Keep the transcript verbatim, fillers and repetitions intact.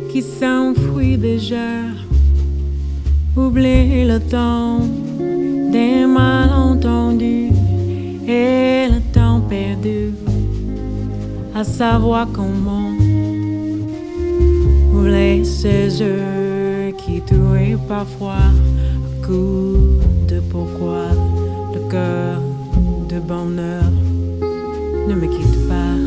qui s'enfuit déjà. Oublie le temps des malentendus et le temps perdu à savoir comment. Oublie ces heures qui tuaient parfois à coups de pourquoi le cœur de bonheur ne me quitte pas.